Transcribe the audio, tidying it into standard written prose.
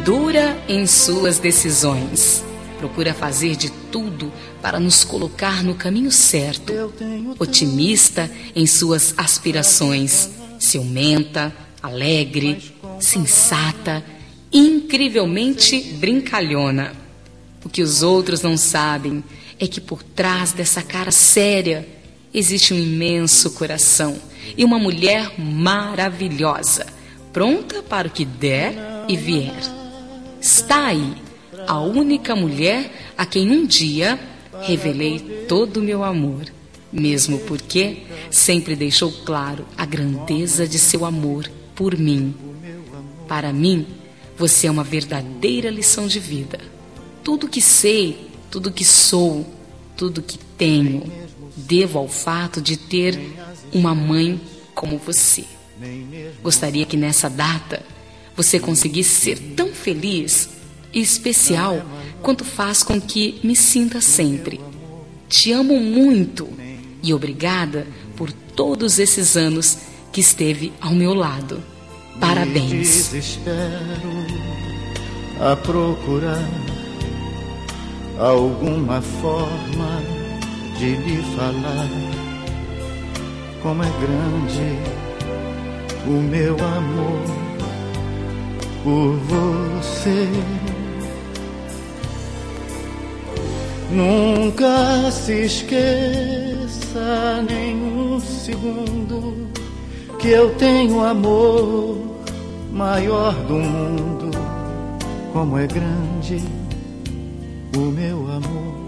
dura em suas decisões. Procura fazer de tudo para nos colocar no caminho certo. Otimista em suas aspirações. Ciumenta, alegre, sensata, incrivelmente brincalhona. O que os outros não sabem é que por trás dessa cara séria existe um imenso coração e uma mulher maravilhosa, pronta para o que der e vier. Está aí a única mulher a quem um dia revelei todo o meu amor, mesmo porque sempre deixou claro a grandeza de seu amor por mim. Para mim, você é uma verdadeira lição de vida. Tudo que sei, tudo que sou, tudo que tenho, devo ao fato de ter uma mãe como você. Gostaria que nessa data você conseguisse ser tão feliz e especial quanto faz com que me sinta sempre. Te amo muito e obrigada por todos esses anos que esteve ao meu lado. Parabéns. Me desespero a procurar alguma forma de lhe falar como é grande o meu amor por você. Nunca se esqueça nem um segundo que eu tenho amor maior do mundo. Como é grande o meu amor